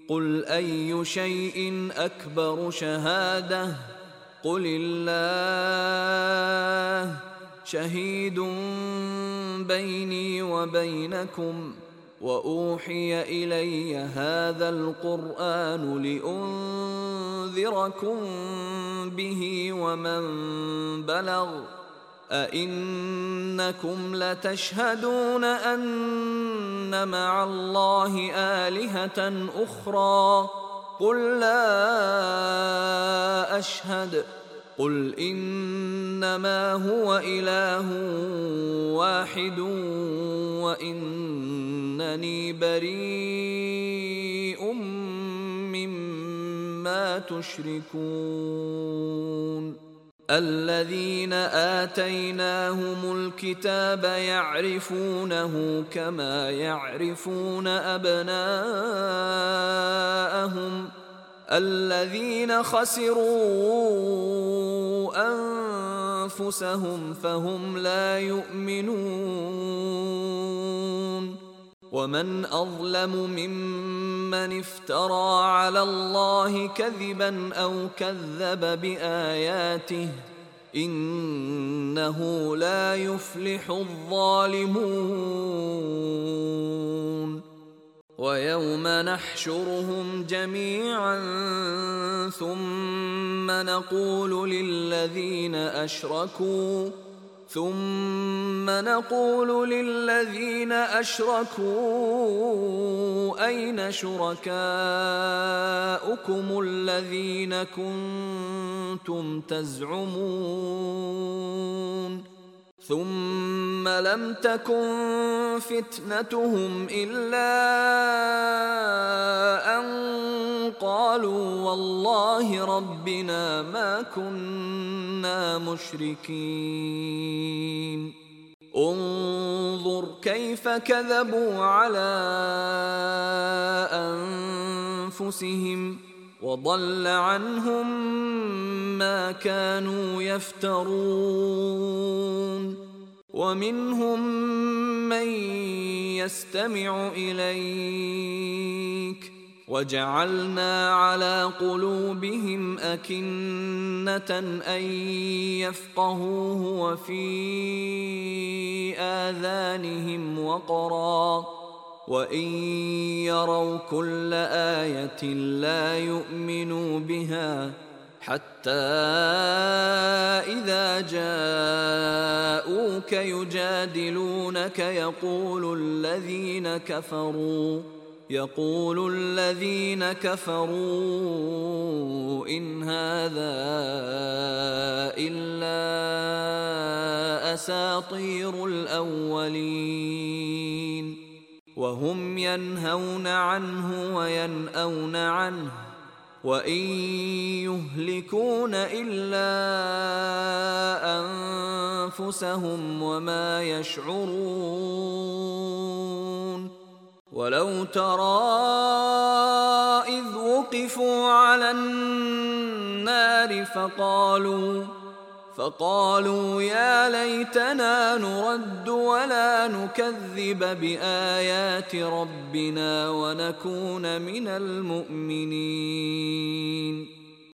قل أي شيء أكبر شهادة قل الله شهيد بيني وبينكم وأوحي إلي هذا القرآن لأنذركم به ومن بلغ أئنكم لتشهدون أن مع الله آلهة أخرى قل لا أشهد قل إنما هو إله واحد وإنني بريء مما تشركون الذين آتيناهم الكتاب يعرفونه كما يعرفون أبناءهم الذين خسروا أنفسهم فهم لا يؤمنون ومن أظلم ممن افترى على الله كذبا أو كذب بآياته إنه لا يفلح الظالمون ويوم نحشرهم جميعا ثم نقول للذين أشركوا أين شركاؤكم الذين كنتم تزعمون ثم لم تكن فتنتهم إلا أن قالوا والله ربنا ما كنا مشركين انظر كيف كذبوا على أنفسهم وضل عنهم ما كانوا يفترون ومنهم من يستمع إليك وجعلنا على قلوبهم أكنة أن يفقهوه وفي آذانهم وقرا وإن يروا كل آية لا يؤمنوا بها حتى إذا جاءوك يجادلونك يقول الذين كفروا إن هذا إلا أساطير الأولين وهم ينهون عنه وينأون عنه وإن يهلكون إلا أنفسهم وما يشعرون ولو ترى إذ وقفوا على النار فقالوا يا ليتنا نرد ولا نكذب بآيات ربنا ونكون من المؤمنين